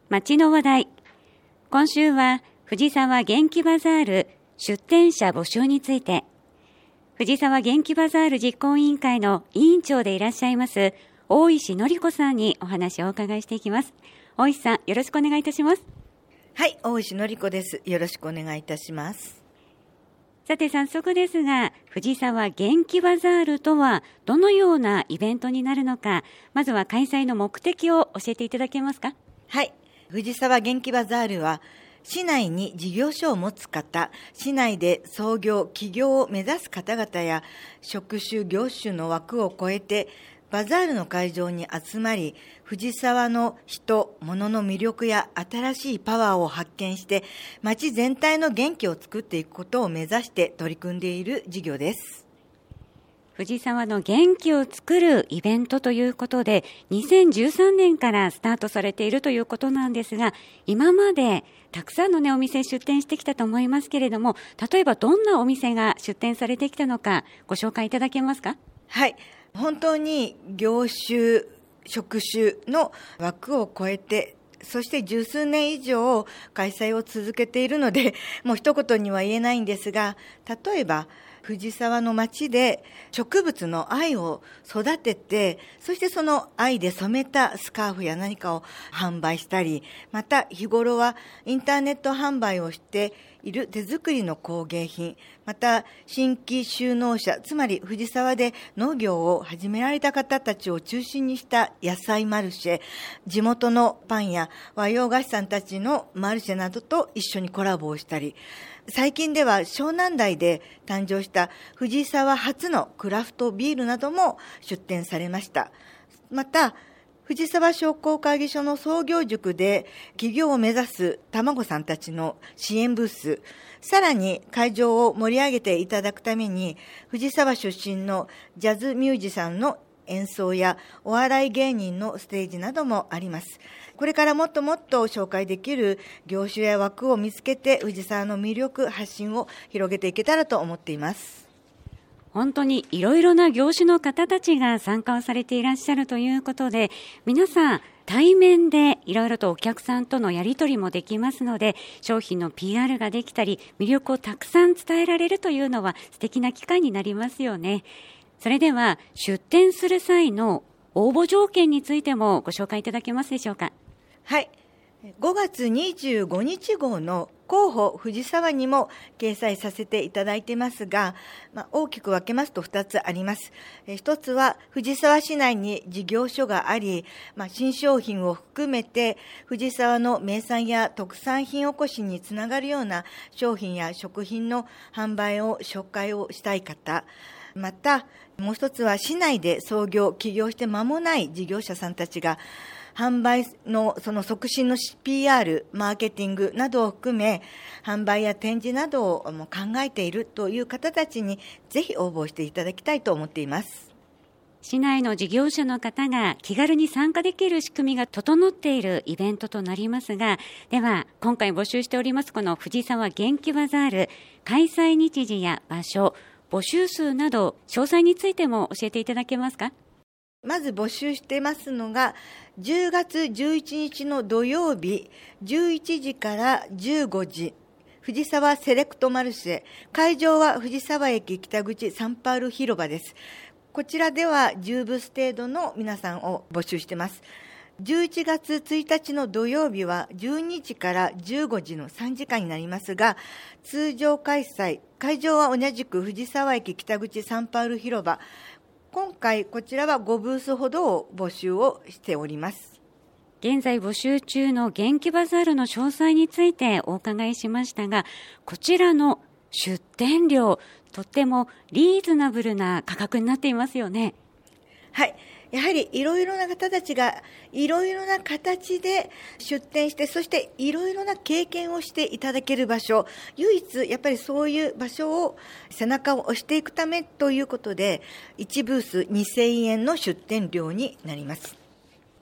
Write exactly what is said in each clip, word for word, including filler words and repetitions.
街の話題。今週は藤沢元気バザール出店者募集について、藤沢元気バザール実行委員会の委員長でいらっしゃいます大石典子さんにお話をお伺いしていきます。大石さん、よろしくお願いいたします。 はい、大石典子です。よろしくお願いいたします。 さて早速ですが、藤沢元気バザールとはどのようなイベントになるのか、まずは開催の目的を教えていただけますか。 はい、藤沢元気バザールは市内に事業所を持つ方、市内で創業起業を目指す方々や職種業種の枠を超えてバザールの会場に集まり、藤沢の人、物の魅力や新しいパワーを発見して街全体の元気を作っていくことを目指して取り組んでいる事業です。 藤沢の元気を作るイベントということで、にせんじゅうさんねんからスタートされているということなんですが、今までたくさんのねお店出店してきたと思いますけれども、例えばどんなお店が出店されてきたのかご紹介いただけますか。 はい、本当に業種、職種の枠を超えて、そして十数年以上開催を続けているので、もう一言には言えないんですが、例えば藤沢の町で植物の藍を育てて、そしてその藍で染めたスカーフや何かを販売したり、また日頃はインターネット販売をしている手作りの工芸品、また新規就農者、つまり藤沢で農業を始められた方たちを中心にした野菜マルシェ、地元のパンや和洋菓子さんたちのマルシェなどと一緒にコラボをしたり、最近では湘南台で誕生した藤沢初のクラフトビールなども出展されました。また藤沢商工会議所の創業塾で起業を目指す卵さんたちの支援ブース、さらに会場を盛り上げていただくために藤沢出身のジャズミュージシャンの演奏やお笑い芸人のステージなどもあります。これからもっともっと紹介できる業種や枠を見つけて藤沢の魅力発信を広げていけたらと思っています。 本当にいろいろな業種の方たちが参加をされていらっしゃるということで、皆さん対面でいろいろとお客さんとのやり取りもできますので、商品の ピーアール ができたり魅力をたくさん伝えられるというのは素敵な機会になりますよね。それでは出店する際の応募条件についてもご紹介いただけますでしょうか。 はい、ごがつにじゅうごにち号の広報藤沢にも掲載させていただいてますが、まあ、大きく分けますとふたつあります。え一つは藤沢市内に事業所があり、まあ、新商品を含めて藤沢の名産や特産品おこしにつながるような商品や食品の販売を紹介をしたい方、またもう一つは市内で創業起業して間もない事業者さんたちが販売のその促進の ピーアール、マーケティングなどを含め販売や展示などを考えているという方たちにぜひ応募していただきたいと思っています。 市内の事業者の方が気軽に参加できる仕組みが整っているイベントとなりますが、では今回募集しておりますこの藤沢元気バザール、開催日時や場所、募集数など詳細についても教えていただけますか。 まず募集してますのがじゅうがつじゅういちにちの土曜日じゅういちじからじゅうごじ、藤沢セレクトマルシェ、会場は藤沢駅北口サンパウロ広場です。こちらではじゅうブース程度の皆さんを募集してます。じゅういちがつついたちの土曜日はじゅうにじからじゅうごじのさんじかんになりますが、通常開催、会場は同じく藤沢駅北口サンパウロ広場、今回こちらはごブースほどを募集をしております。 現在募集中の元気バザールの詳細についてお伺いしましたが、こちらの出店料、とってもリーズナブルな価格になっていますよね。 はい、やはりいろいろな方たちがいろいろな形で出店して、そしていろいろな経験をしていただける場所、唯一やっぱりそういう場所を背中を押していくためということでいちブースにせんえんの出店料になります。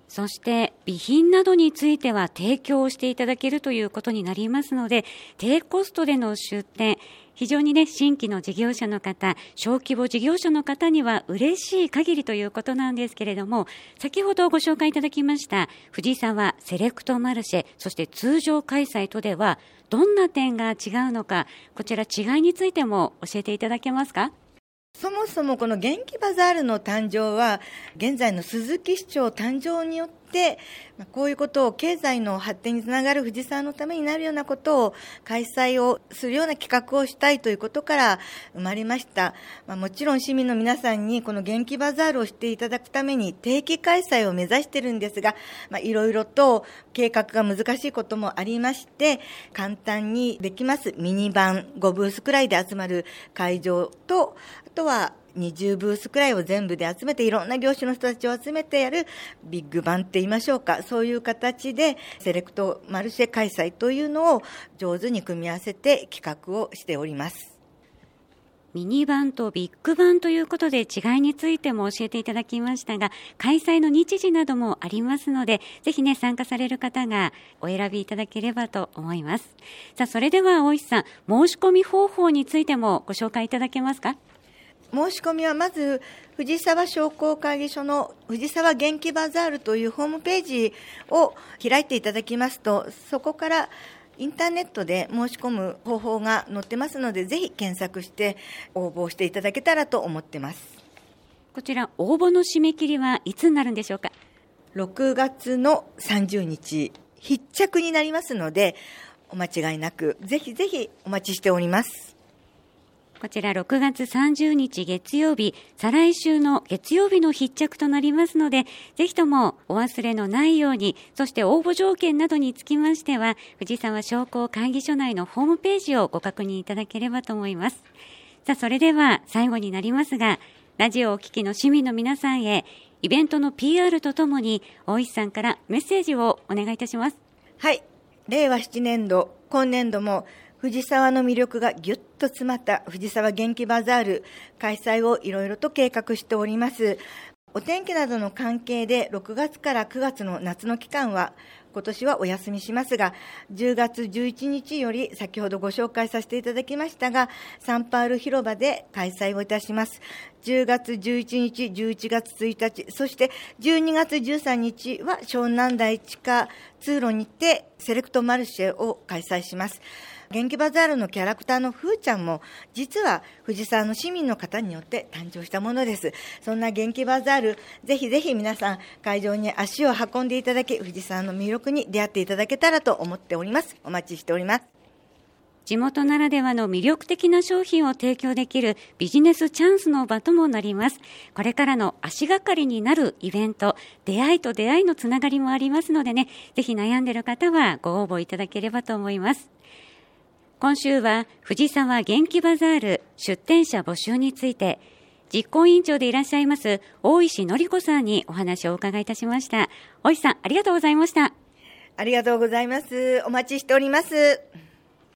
そして備品などについては提供していただけるということになりますので、低コストでの出店、非常にね、新規の事業者の方、小規模事業者の方には嬉しい限りということなんですけれども、先ほどご紹介いただきました藤沢セレクトマルシェ、そして通常開催とではどんな点が違うのか、こちら違いについても教えていただけますか？ そもそもこの元気バザールの誕生は、現在の鈴木市長誕生によって、こういうことを経済の発展につながる藤沢のためになるようなことを開催をするような企画をしたいということから生まれました。まあ、もちろん市民の皆さんにこの元気バザールを知っていただくために定期開催を目指しているんですが、まあ、いろいろと計画が難しいこともありまして、簡単にできますミニバンごブースくらいで集まる会場と、あとはにじゅうブースくらいを全部で集めて、いろんな業種の人たちを集めてやるビッグバンって言いましょうか、そういう形でセレクトマルシェ開催というのを上手に組み合わせて企画をしております。 ミニバンとビッグバンということで違いについても教えていただきましたが、開催の日時などもありますので、ぜひね、参加される方がお選びいただければと思います。さあ、それでは大石さん、申し込み方法についてもご紹介いただけますか？ 申し込みはまず藤沢商工会議所の藤沢元気バザールというホームページを開いていただきますと、そこからインターネットで申し込む方法が載ってますので、ぜひ検索して応募していただけたらと思ってます。 こちら応募の締め切りはいつになるんでしょうか？ ろくがつのさんじゅうにち必着になりますので、お間違いなくぜひぜひお待ちしております。 こちらろくがつさんじゅうにち月曜日、再来週の月曜日の必着となりますので、ぜひともお忘れのないように、そして応募条件などにつきましては、藤沢商工会議所内のホームページをご確認いただければと思います。さあ、それでは最後になりますが、ラジオをお聞きの市民の皆さんへ、イベントの ピーアール とともに、大石さんからメッセージをお願いいたします。 はい。れいわななねんど、今年度も、藤沢の魅力がぎゅっと詰まった藤沢元気バザール開催をいろいろと計画しております。お天気などの関係でろくがつからくがつの夏の期間は今年はお休みしますが、じゅうがつじゅういちにちより先ほどご紹介させていただきましたが、サンパウロ広場で開催をいたします。じゅうがつじゅういちにち、じゅういちがつついたち、そしてじゅうにがつじゅうさんにちは湘南台地下通路にてセレクトマルシェを開催します。元気バザールのキャラクターのふーちゃんも実は藤沢の市民の方によって誕生したものです。そんな元気バザール、ぜひぜひ皆さん会場に足を運んでいただき、藤沢の魅力に出会っていただけたらと思っております。お待ちしております。 地元ならではの魅力的な商品を提供できるビジネスチャンスの場ともなります。これからの足がかりになるイベント、出会いと出会いのつながりもありますのでね、ぜひ悩んでいる方はご応募いただければと思います。今週は藤沢元気バザール出店者募集について、実行委員長でいらっしゃいます大石典子さんにお話をお伺いいたしました。大石さん、ありがとうございました。 ありがとうございます。お待ちしております。